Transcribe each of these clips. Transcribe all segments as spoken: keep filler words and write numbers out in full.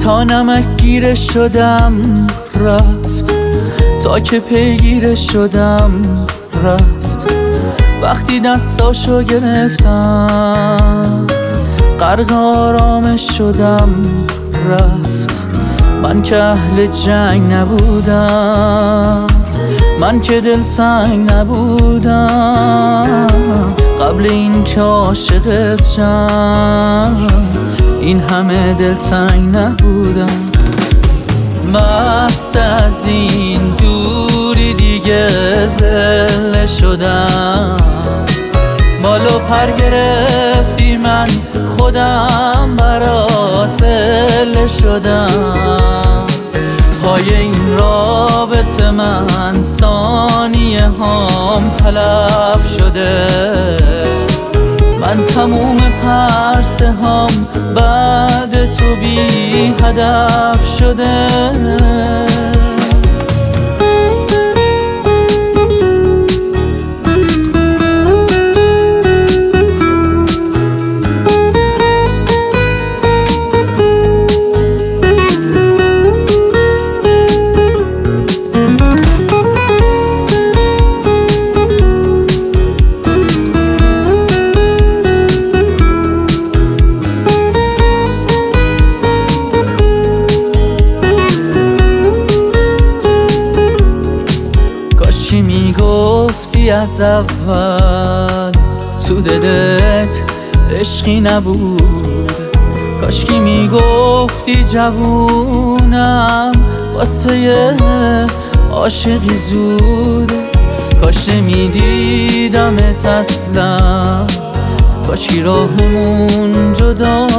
تا نمک گیرش شدم رفت، تا که پیگیرش شدم رفت. وقتی دستاشو گرفتم غرق آرامش شدم رفت. من که اهل جنگ نبودم، من که دل سنگ نبودم، قبل این که عاشقت شم این همه دلتنگ نبودم. مست از این دوری دیگه زله شدم، بالو پر گرفتی من خودم برات بله شدم. پای این رابطه من ثانیه هام تلف شده، من تموم پرسه هام بعد تو بی هدف شده. کاشکی میگفتی از اول تو دلت عشقی نبود، کاشکی میگفتی جوونم واسه عاشقی زود. کاش نمیدیدمت اصلا، کاشکی راهمون جدا،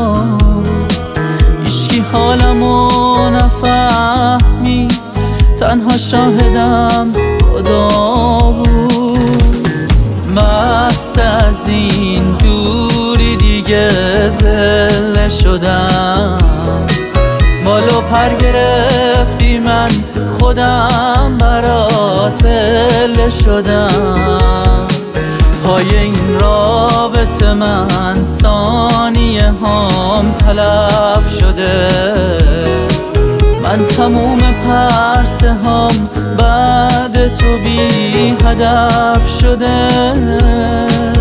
هیچکی حالمو نفهمی، تنها شاهدم خدا بود. مست از این دوری دیگه زله شدم، بالو پر گرفتی من خودم برات بله شدم. پای این رابطه من ثانیه هام تلف شده، من تموم پرسه هام بعد تو بی هدف شده.